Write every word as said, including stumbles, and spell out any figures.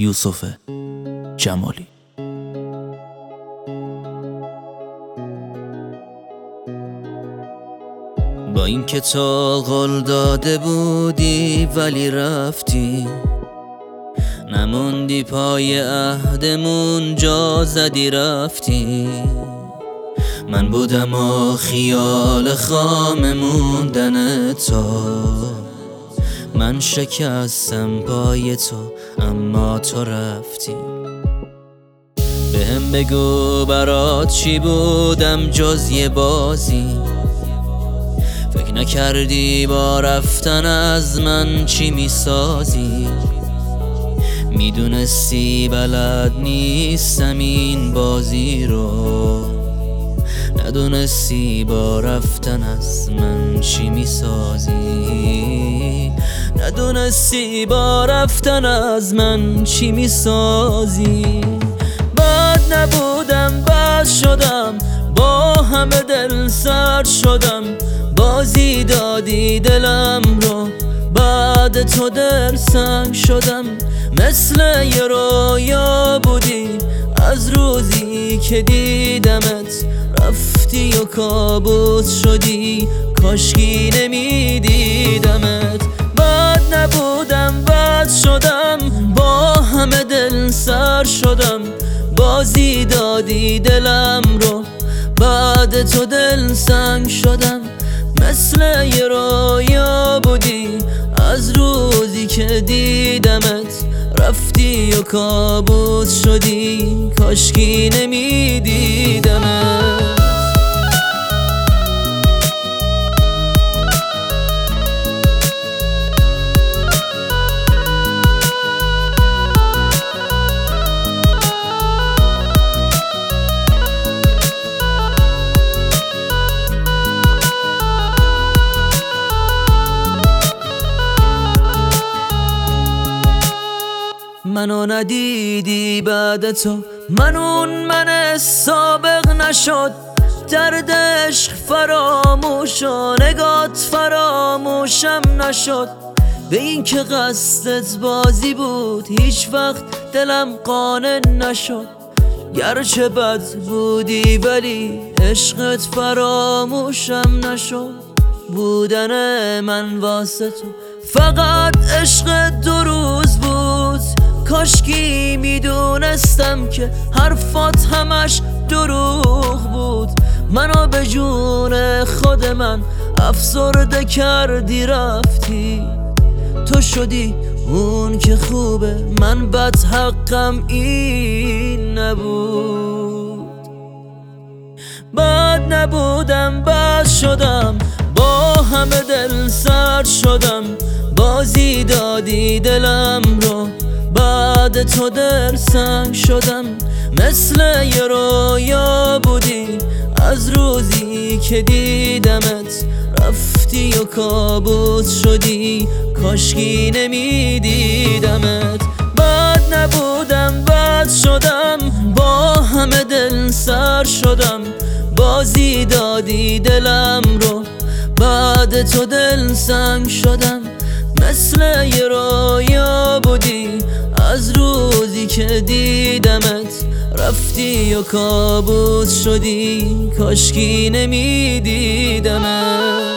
یوسف جمالی. با این که تو قول داده بودی ولی رفتی، نموندی پای عهدمون، جا زدی رفتی. من بودم و خیال خام موندن تو، من شکستم پای تو اما تو رفتی. بهم بگو برات چی بودم جز یه بازی، فکر نکردی با رفتن از من چی میسازی. میدونستی بلد نیستم این بازی رو، ندونستی با رفتن از من چی میسازی. ندونستی با رفتن از من چی میسازی. بد نبودم بد شدم، با همه دل سرد شدم. بازی دادی دلم رو، بعد تو دل سنگ شدم. مثل یه رویا بودی از روزی که دیدمت، رفتی و کابوس شدی، کاشکی نمیدیدمت. بد نبودم بد شدم، با همه دل سر شدم. بازی دادی دلم رو، بعد تو دل سنگ شدم. مثل یه رویا بودی از روزی که دیدمت، رفتی و کابوس شدی، کاشکی نمیدیدمت. منو ندیدی بعد تو، من اون من سابق نشد. درد عشق فراموش و نگات فراموشم نشد. به این که قصدت بازی بود هیچ وقت دلم قانع نشد. گرچه بد بودی ولی عشقت فراموشم نشد. بودن من واسه تو فقط عشق دو روز بود. کاشکی میدونستم که حرفات همش دروغ بود. منو به جون خود من افسرده کردی رفتی. تو شدی اون که خوبه، من بد حقم این نبود. بد نبودم بد شدم، با همه دل سرد شدم. بازی دادی دلم رو، بعد تو دل سنگ شدم. مثل یه رویا بودی از روزی که دیدمت، رفتی و کابوس شدی، کاشکی نمیدیدمت. بد نبودم بد شدم، با همه دل سر شدم. بازی دادی دلم رو، بعد تو دل سنگ شدم. مثل یه رویا بودی از روزی که دیدمت، رفتی و کابوس شدی، کاشکی نمیدیدمت.